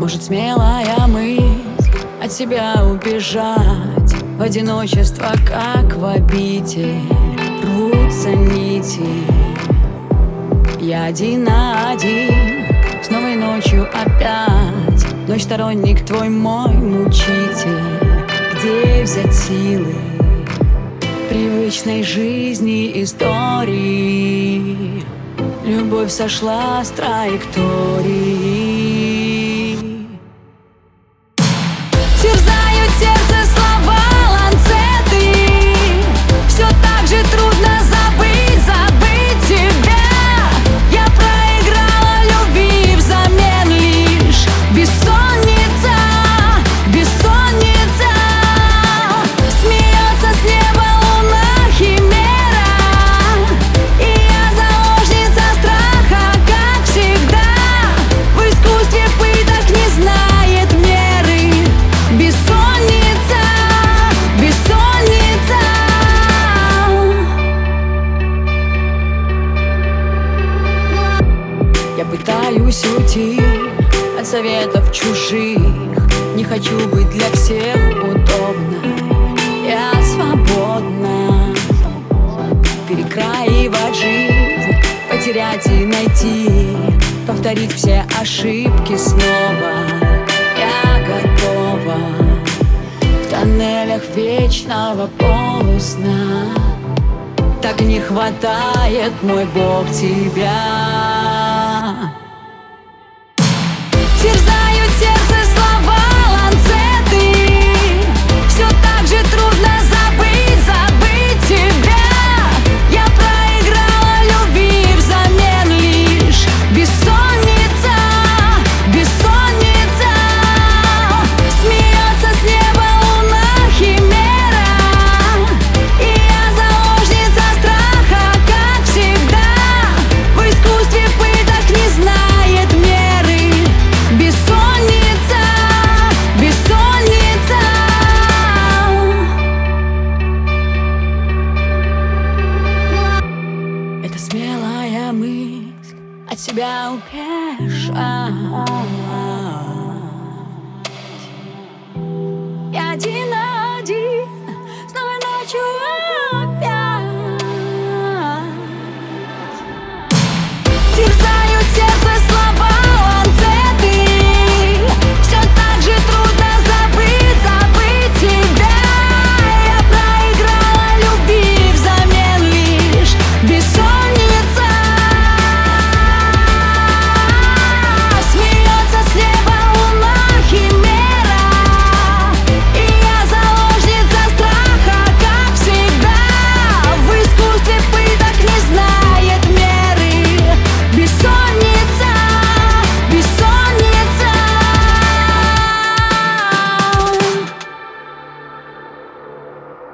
Может, смелая мысль от себя убежать в одиночество, как в обитель рвутся нити. Я один на один с новой ночью опять. Ночь сторонник твой мой мучитель. Где взять силы привычной жизни истории? Любовь сошла с траектории. Терзают сердце слова ланцеты. Все так же трудно забыть тебя. Я проиграла любви взамен лишь бессонница. Смеется с неба луна химера, и я заложница страха, как всегда. В искусстве пыток не знает меры. Бессонница. Я пытаюсь уйти от советов чужих. Не хочу быть для всех удобной. Я свободна перекраивать жизнь, потерять и найти, повторить все ошибки снова. Я готова в тоннелях вечного полусна. Так не хватает, мой Бог, тебя. Терзают сердце слова ланцеты. Все так же трудно забыть тебя. Я проиграла любви взамен лишь бессонница. Смеется с неба луна химера, и я заложница страха, как всегда. В искусстве пыток не знает меры. Бессонница. Это смелая мысль от себя упер.